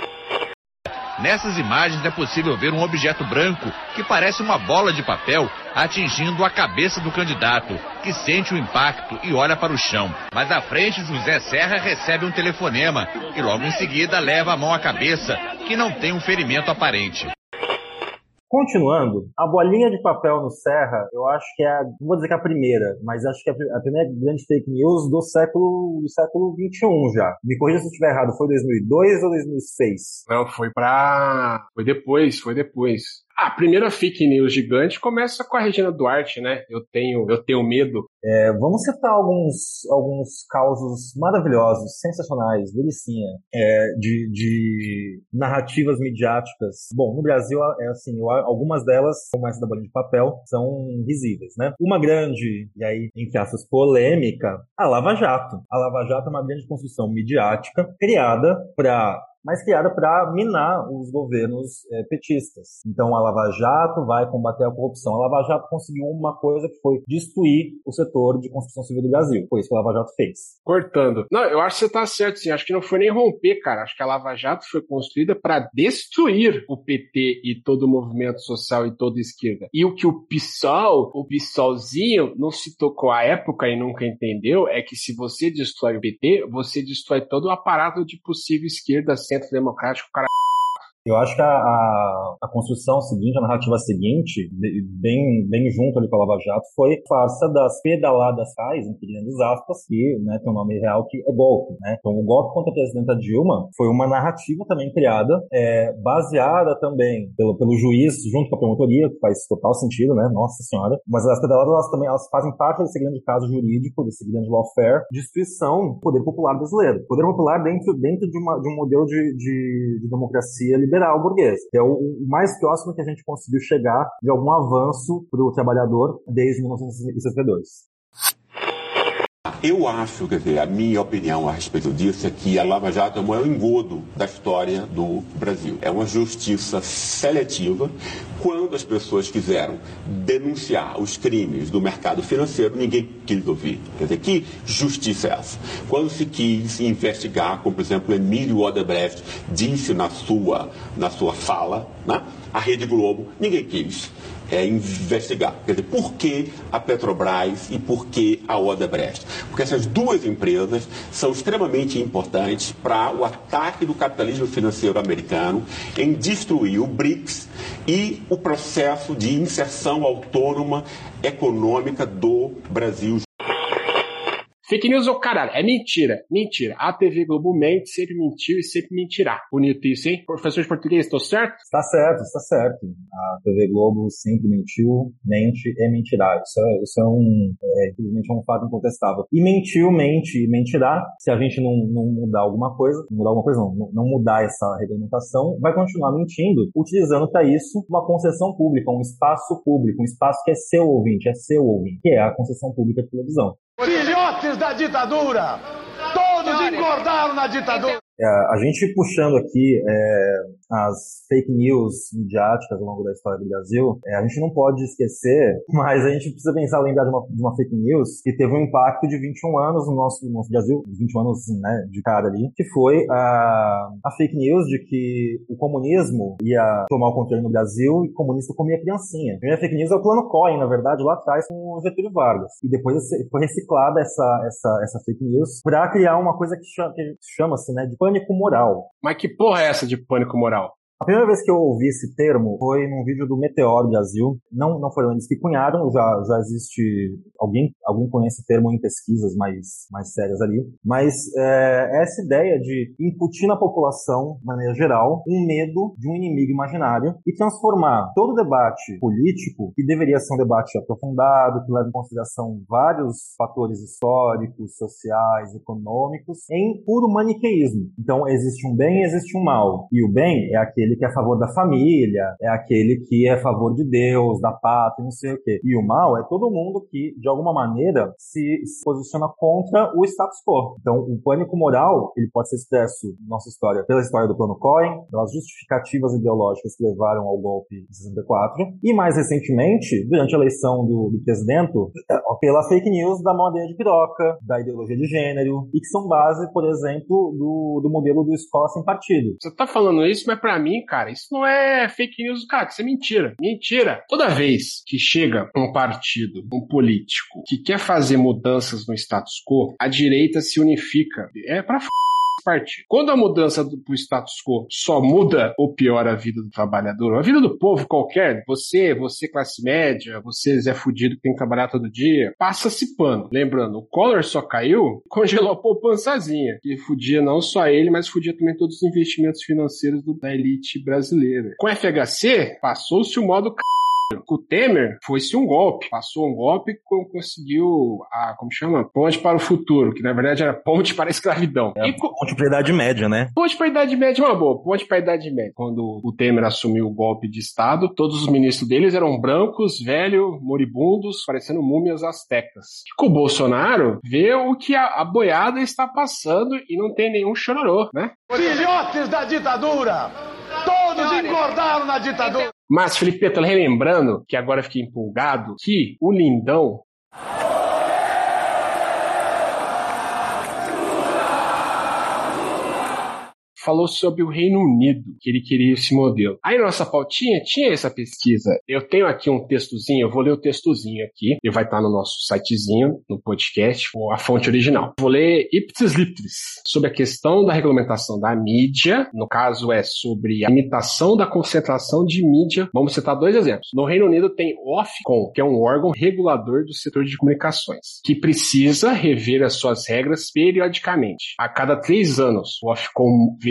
Nessas imagens é possível ver um objeto branco que parece uma bola de papel atingindo a cabeça do candidato, que sente o impacto e olha para o chão. Mas à frente, José Serra recebe um telefonema e logo em seguida leva a mão à cabeça, que não tem um ferimento aparente. Continuando, a bolinha de papel no Serra, eu acho que não vou dizer que é a primeira, mas acho que é a primeira grande fake news do século XXI já. Me corrija se eu estiver errado, foi 2002 ou 2006? Não, foi depois. A primeira fake news gigante começa com a Regina Duarte, né? Eu tenho medo. Vamos citar alguns causos maravilhosos, sensacionais, delicinha, de narrativas midiáticas. Bom, no Brasil, algumas delas, como essa da bolinha de papel, são visíveis, né? Uma grande, e aí, entre aspas, polêmica, a Lava Jato. A Lava Jato é uma grande construção midiática criada para minar os governos petistas. Então a Lava Jato vai combater a corrupção. A Lava Jato conseguiu uma coisa que foi destruir o setor de construção civil do Brasil. Foi isso que a Lava Jato fez. Cortando. Não, eu acho que você tá certo, sim. Acho que não foi nem romper, cara. Acho que a Lava Jato foi construída para destruir o PT e todo o movimento social e toda a esquerda. E o que o PSOLzinho não se tocou à época e nunca entendeu é que se você destrói o PT, você destrói todo o aparato de possível esquerda, centro democrático, cara. Eu acho que a construção seguinte, a narrativa seguinte, bem junto ali com a Lava Jato, foi a farsa das pedaladas cais, entre grandes aspas, que, né, tem um nome real que é golpe, né? Então, o golpe contra a presidenta Dilma foi uma narrativa também criada, baseada também pelo juiz, junto com a promotoria, que faz total sentido, né? Nossa Senhora. Mas as pedaladas, elas fazem parte desse grande caso jurídico, desse grande lawfare, de destruição do poder popular brasileiro. Poder popular dentro de um modelo de democracia liberal. liberal burguês. É o mais próximo que a gente conseguiu chegar de algum avanço para o trabalhador desde 1962. Eu acho, quer dizer, a minha opinião a respeito disso é que a Lava Jato é o maior engodo da história do Brasil. É uma justiça seletiva. Quando as pessoas quiseram denunciar os crimes do mercado financeiro, ninguém quis ouvir. Quer dizer, que justiça é essa? Quando se quis investigar, como por exemplo Emílio Odebrecht disse na sua fala, né? A Rede Globo, ninguém quis investigar. Quer dizer, por que a Petrobras e por que a Odebrecht? Porque essas duas empresas são extremamente importantes para o ataque do capitalismo financeiro americano em destruir o BRICS e o processo de inserção autônoma econômica do Brasil. Fake news, ô caralho, é mentira, mentira. A TV Globo mente, sempre mentiu e sempre mentirá. Bonito isso, hein? Professor de português, tô certo? Está certo, está certo. A TV Globo sempre mentiu, mente e mentirá. Isso é infelizmente um fato incontestável. E mentiu, mente e mentirá. Se a gente não mudar alguma coisa, não mudar essa regulamentação, vai continuar mentindo, utilizando para isso uma concessão pública, um espaço público, um espaço que é seu ouvinte, que é a concessão pública de televisão. Filhotes da ditadura! Todos engordaram na ditadura! A gente puxando aqui as fake news midiáticas ao longo da história do Brasil, a gente não pode esquecer, mas a gente precisa lembrar de uma fake news que teve um impacto de 21 anos no nosso Brasil, 21 anos assim, né, de cara ali, que foi a fake news de que o comunismo ia tomar o controle no Brasil e o comunista comia criancinha. A primeira fake news é o Plano Cohen, na verdade, lá atrás com o Getúlio Vargas. E depois foi reciclada essa fake news para criar uma coisa que chama-se, né, de pânico moral. Mas que porra é essa de pânico moral? A primeira vez que eu ouvi esse termo foi num vídeo do Meteoro Brasil. Não foram eles que cunharam, já existe... Alguém conhece o termo em pesquisas mais sérias ali. Mas essa ideia de incutir na população, de maneira geral, um medo de um inimigo imaginário e transformar todo o debate político, que deveria ser um debate aprofundado, que leva em consideração vários fatores históricos, sociais, econômicos, em puro maniqueísmo. Então, existe um bem e existe um mal. E o bem é aquele que é a favor da família, é aquele que é a favor de Deus, da pátria, não sei o quê. E o mal é todo mundo que, de alguma maneira, se posiciona contra o status quo. Então, o pânico moral, ele pode ser expresso, nossa história, pela história do Plano Cohen, pelas justificativas ideológicas que levaram ao golpe de 64, e mais recentemente, durante a eleição do presidente, pela fake news da mamadeira de piroca, da ideologia de gênero, e que são base, por exemplo, do modelo do escola sem partido. Você tá falando isso, mas pra mim, cara, isso não é fake news, cara, isso é mentira. Mentira. Toda vez que chega um partido, um político, que quer fazer mudanças no status quo, a direita se unifica. É pra partido. Quando a mudança pro status quo só muda ou piora a vida do trabalhador, a vida do povo qualquer, você classe média, você Zé Fudido que tem que trabalhar todo dia, passa-se pano. Lembrando, o Collor só caiu, congelou a poupançazinha, que fudia não só ele, mas fudia também todos os investimentos financeiros da elite brasileira. Com o FHC, passou-se o modo com o Temer, foi-se um golpe. Passou um golpe e conseguiu como chama? Ponte para o futuro, que na verdade era ponte para a escravidão. Ponte para a Idade Média, né? Ponte para a Idade Média é uma boa. Ponte para a Idade Média. Quando o Temer assumiu o golpe de Estado, todos os ministros deles eram brancos, velhos, moribundos, parecendo múmias astecas. E com o Bolsonaro, vê o que a boiada está passando e não tem nenhum chororô, né? Filhotes da ditadura! Todos engordaram na ditadura! Mas, Felipe, tô relembrando que agora fiquei empolgado que o Lindão falou sobre o Reino Unido, que ele queria esse modelo. Aí na nossa pautinha tinha essa pesquisa. Eu tenho aqui um textozinho, eu vou ler o textozinho aqui, ele vai estar no nosso sitezinho, no podcast, a fonte original. Vou ler ipsis lipsis, sobre a questão da regulamentação da mídia, no caso é sobre a limitação da concentração de mídia. Vamos citar 2 exemplos. No Reino Unido tem o Ofcom, que é um órgão regulador do setor de comunicações, que precisa rever as suas regras periodicamente. A cada 3 anos, o Ofcom vê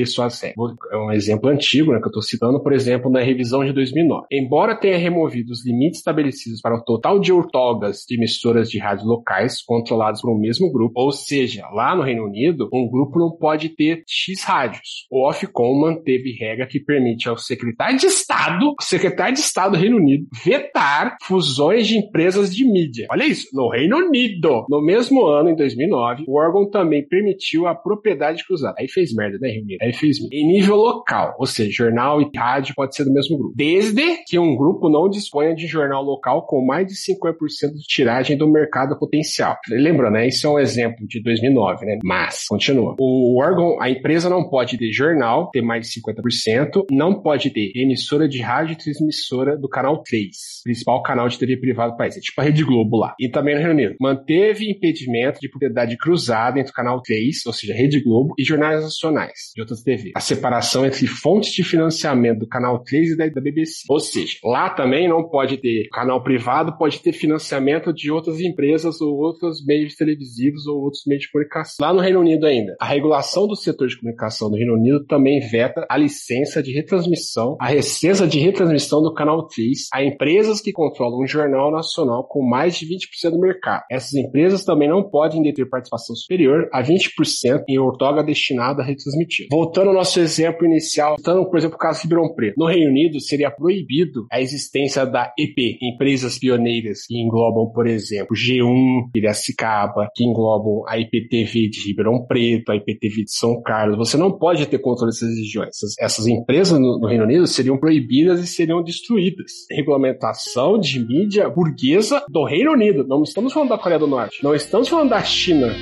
ter suas regras. É um exemplo antigo, né, que eu estou citando, por exemplo, na revisão de 2009. Embora tenha removido os limites estabelecidos para o total de outorgas de emissoras de rádio locais controladas por um mesmo grupo, ou seja, lá no Reino Unido, um grupo não pode ter X rádios. O Ofcom manteve regra que permite ao secretário de Estado do Reino Unido, vetar fusões de empresas de mídia. Olha isso, no Reino Unido. No mesmo ano, em 2009, o órgão também permitiu a propriedade cruzada. Aí fez merda, né, Reino Unido? Aí fez merda. Em nível local, ou seja, jornal e rádio pode ser do mesmo grupo. Desde que um grupo não disponha de jornal local com mais de 50% de tiragem do mercado potencial. Lembra, né? Isso é um exemplo de 2009, né? Mas, continua. O órgão, a empresa não pode ter jornal, ter mais de 50%, não pode ter emissora de rádio e transmissora do canal 3, principal canal de TV privado do país. É tipo a Rede Globo lá. E também no Reino Unido. Manteve impedimento de propriedade cruzada entre o canal 3, ou seja, Rede Globo, e jornais nacionais de outras TV. A separação entre fontes de financiamento do canal 3 e da BBC. Ou seja, lá também não pode ter canal privado, pode ter financiamento de outras empresas ou outros meios televisivos ou outros meios de comunicação. Lá no Reino Unido ainda, a regulação do setor de comunicação do Reino Unido também veta a licença de retransmissão, a licença de retransmissão do canal 3 a empresas que controlam um jornal nacional com mais de 20% do mercado. Essas empresas também não podem deter participação superior a 20% em outorga destinada a retransmitir. Voltando ao nosso exemplo inicial, citando, por exemplo, o caso de Ribeirão Preto. No Reino Unido, seria proibido a existência da EP, empresas pioneiras que englobam, por exemplo, G1, Piracicaba, que englobam a IPTV de Ribeirão Preto, a IPTV de São Carlos. Você não pode ter controle dessas regiões. Essas empresas no Reino Unido seriam proibidas e seriam destruídas. Regulamentação de mídia burguesa do Reino Unido. Não estamos falando da Coreia do Norte. Não estamos falando da China.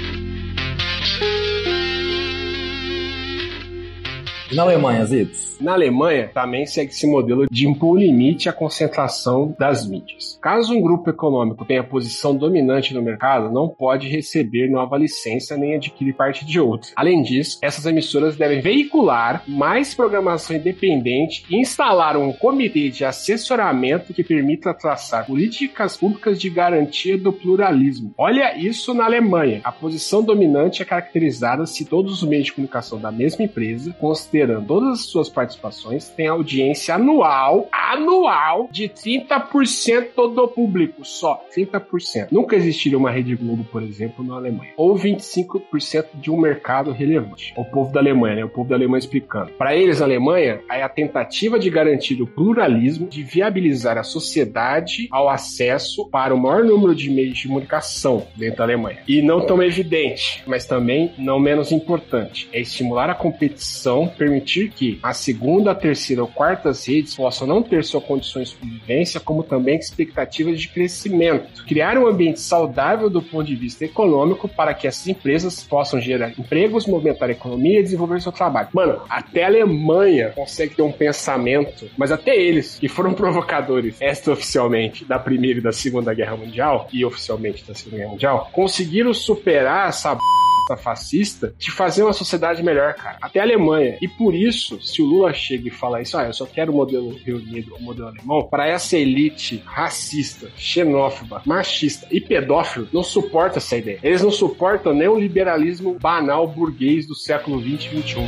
E na Alemanha, Zitos? Na Alemanha, também segue esse modelo de impor limite à concentração das mídias. Caso um grupo econômico tenha posição dominante no mercado, não pode receber nova licença nem adquirir parte de outra. Além disso, essas emissoras devem veicular mais programação independente e instalar um comitê de assessoramento que permita traçar políticas públicas de garantia do pluralismo. Olha isso na Alemanha. A posição dominante é caracterizada se todos os meios de comunicação da mesma empresa, considerando todas as suas participações, têm audiência anual de 30% do público, só 30%. Nunca existiria uma Rede Globo, por exemplo, na Alemanha. Ou 25% de um mercado relevante. O povo da Alemanha, né? O povo da Alemanha explicando. Para eles, na Alemanha, é a tentativa de garantir o pluralismo, de viabilizar a sociedade ao acesso para o maior número de meios de comunicação dentro da Alemanha. E não tão evidente, mas também não menos importante, é estimular a competição, permitir que a segunda, a terceira ou quartas redes possam não ter só condições de sobrevivência, como também expectativas de crescimento. Criar um ambiente saudável do ponto de vista econômico para que essas empresas possam gerar empregos, movimentar a economia e desenvolver seu trabalho. Mano, até a Alemanha consegue ter um pensamento, mas até eles, que foram provocadores extraoficialmente da Primeira e da Segunda Guerra Mundial, e oficialmente da Segunda Guerra Mundial, conseguiram superar essa fascista de fazer uma sociedade melhor, cara. Até a Alemanha. E por isso, se o Lula chega e fala isso, eu só quero o modelo reunido, o modelo alemão, para essa elite racista, xenófoba, machista e pedófilo, não suporta essa ideia. Eles não suportam nem o liberalismo banal burguês do século 20 e 21.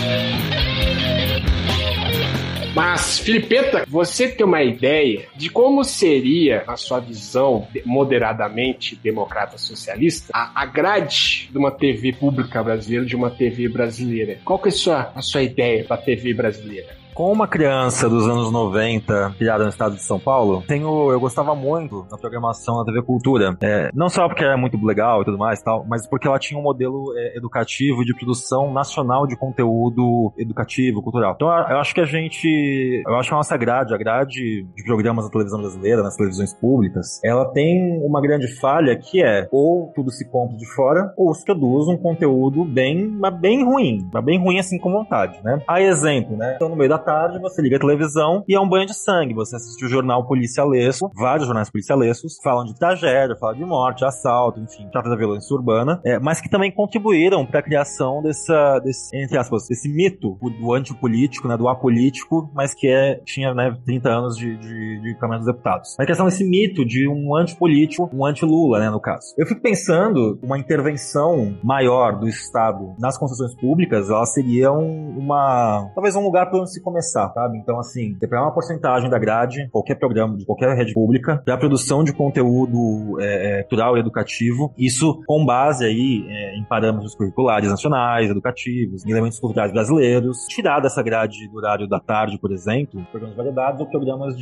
Mas, Filipeta, você tem uma ideia de como seria, a sua visão moderadamente democrata socialista, a grade de uma TV pública brasileira, de uma TV brasileira? Qual que é a sua ideia da TV brasileira? Como uma criança dos anos 90, criada no estado de São Paulo, eu gostava muito da programação da TV Cultura. Não só porque era muito legal e tudo mais, tal, mas porque ela tinha um modelo educativo de produção nacional de conteúdo educativo, cultural. Então eu acho que a nossa grade, a grade de programas da televisão brasileira, nas televisões públicas, ela tem uma grande falha que é ou tudo se compra de fora, ou se produz um conteúdo bem ruim assim com vontade, né? A exemplo, né? Então no meio da tarde tarde, você liga a televisão e é um banho de sangue. Você assiste o jornal policialesco, vários jornais policialescos, falam de tragédia, falam de morte, assalto, enfim, trata da violência urbana, mas que também contribuíram para a criação desse, entre aspas, desse mito do antipolítico, né, do apolítico, mas que tinha, né, 30 anos de Câmara dos Deputados. A criação desse mito de um antipolítico, um anti-Lula, né, no caso. Eu fico pensando, uma intervenção maior do Estado nas concessões públicas, ela seria talvez um lugar para onde se começar, sabe? Então, assim, separar uma porcentagem da grade, qualquer programa, de qualquer rede pública, para a produção de conteúdo cultural e educativo, isso com base aí em parâmetros curriculares nacionais, educativos, em elementos culturais brasileiros, tirar dessa grade do horário da tarde, por exemplo, programas de variedades ou programas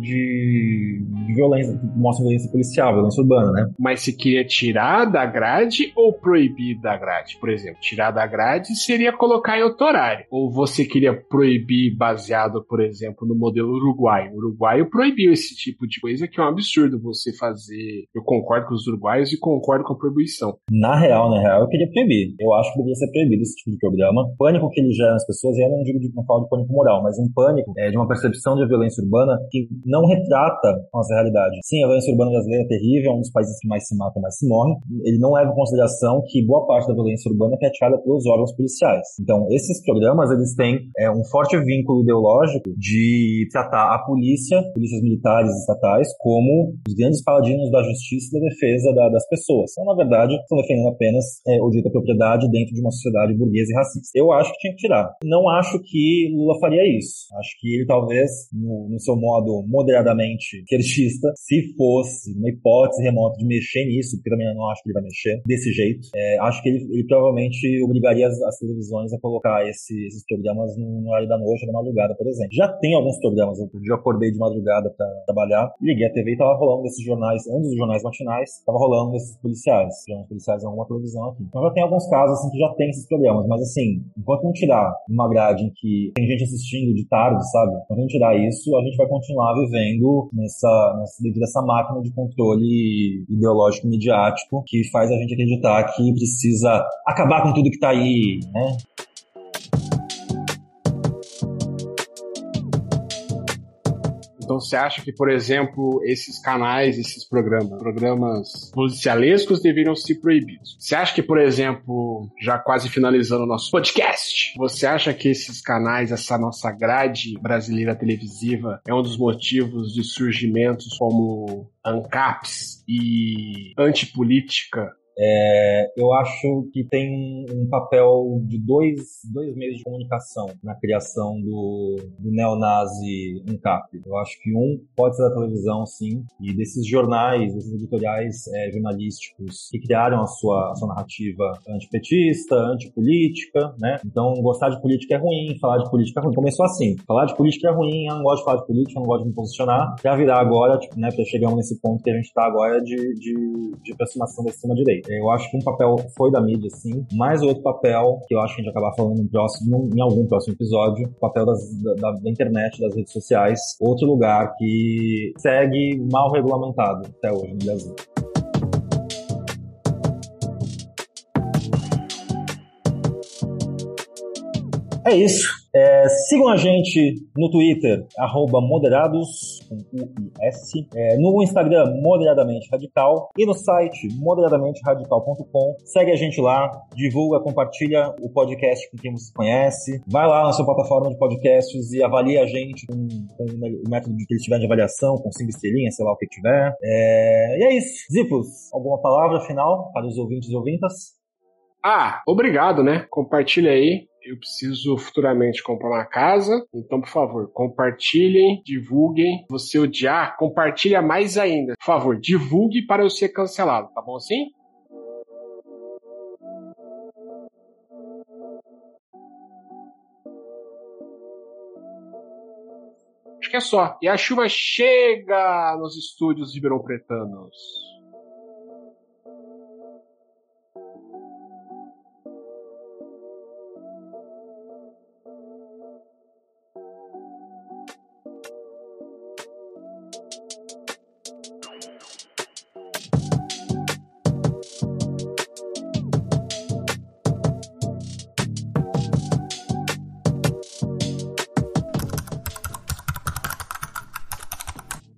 de violência, que mostram violência policial, violência urbana, né? Mas se queria tirar da grade ou proibir da grade? Por exemplo, tirar da grade seria colocar em outro horário. Ou você queria proibir baseado, por exemplo, no modelo uruguaio? O uruguaio proibiu esse tipo de coisa, que é um absurdo você fazer. Eu concordo com os uruguaios e concordo com a proibição. Na real, eu queria proibir. Eu acho que deveria ser proibido esse tipo de programa. O pânico que ele gera nas pessoas, e eu não falo de pânico moral, mas um pânico de uma percepção de violência urbana que não retrata a nossa realidade. Sim, a violência urbana brasileira é terrível, é um dos países que mais se mata e mais se morre. Ele não leva em consideração que boa parte da violência urbana é praticada pelos órgãos policiais. Então, esses programas, eles têm um forte vínculo ideológico de tratar a polícias militares e estatais, como os grandes paladinos da justiça e da defesa das pessoas. Então, na verdade, estão defendendo apenas o direito à propriedade dentro de uma sociedade burguesa e racista. Eu acho que tinha que tirar. Não acho que Lula faria isso. Acho que ele talvez, no seu modo moderadamente esquerdista, se fosse uma hipótese remota de mexer nisso, porque também eu não acho que ele vai mexer desse jeito, acho que ele provavelmente obrigaria as televisões a colocar esses programas no horário da noite ou da madrugada, por exemplo. Já tem alguns programas, eu acordei de madrugada pra trabalhar, liguei a TV e tava rolando desses jornais, antes dos jornais matinais, tava rolando desses policiais, programas policiais em alguma televisão aqui. Então já tem alguns casos assim que já tem esses programas, mas assim, enquanto não tirar uma grade em que tem gente assistindo de tarde, sabe? Enquanto não tirar isso, a gente vai continuar vivendo dentro dessa máquina de controle ideológico e midiático que faz a gente acreditar que precisa acabar com tudo que tá aí, né? Então você acha que, por exemplo, esses canais, esses programas policialescos deveriam ser proibidos? Você acha que, por exemplo, já quase finalizando o nosso podcast, você acha que esses canais, essa nossa grade brasileira televisiva é um dos motivos de surgimentos como ANCAPs e antipolítica? Eu acho que tem um papel de dois meios de comunicação na criação do neonazi ANCAP. Eu acho que um pode ser da televisão, sim, e desses jornais, desses editoriais jornalísticos que criaram a sua narrativa antipetista, antipolítica, né? Então, gostar de política é ruim, falar de política é ruim. Começou assim, falar de política é ruim, eu não gosto de falar de política, eu não gosto de me posicionar, pra virar agora, né, chegamos nesse ponto que a gente tá agora de aproximação da extrema-direita. Eu acho que um papel foi da mídia, sim, mas outro papel, que eu acho que a gente vai acabar falando em algum próximo episódio, o papel da internet, das redes sociais, outro lugar que segue mal regulamentado até hoje no Brasil. É isso. Sigam a gente no Twitter, @moderados, com U-I-S, no Instagram, Moderadamente Radical, e no site, moderadementeradical.com. Segue a gente lá, divulga, compartilha o podcast com quem você conhece, vai lá na sua plataforma de podcasts e avalia a gente com o método que eles tiverem de avaliação, com 5 estrelinhas, sei lá o que tiver. E é isso. Zipos, alguma palavra final para os ouvintes e ouvintas? Obrigado, né? Compartilha aí. Eu preciso futuramente comprar uma casa, então, por favor, compartilhem, divulguem. Se você odiar, compartilha mais ainda. Por favor, divulgue para eu ser cancelado, tá bom assim? Acho que é só. E a chuva chega nos estúdios Ribeirão Pretanos.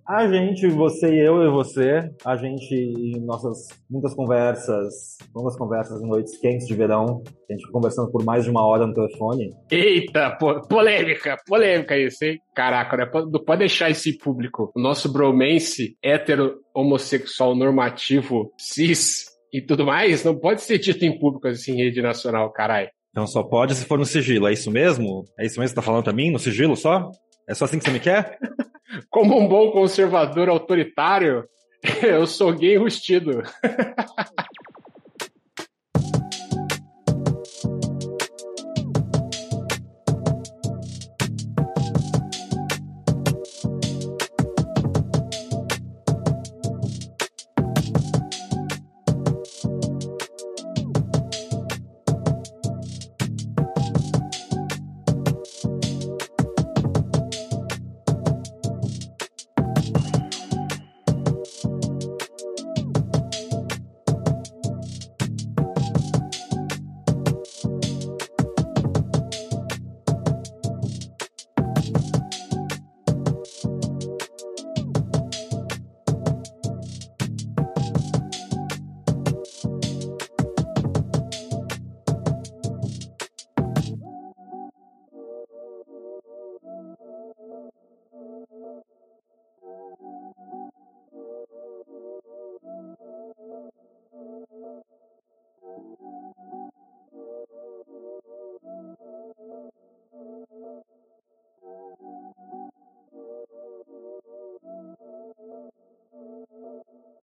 A gente, você e você, a gente em nossas muitas conversas, longas conversas em noites quentes de verão, a gente conversando por mais de 1 hora no telefone. Eita, polêmica isso, hein? Caraca, não pode deixar esse público. O nosso bromance hétero, homossexual, normativo, cis e tudo mais, não pode ser dito em público assim, em rede nacional, caralho. Então só pode se for no sigilo, é isso mesmo? É isso mesmo que você tá falando pra mim? No sigilo só? É só assim que você me quer? Como um bom conservador autoritário, eu sou gay enrustido.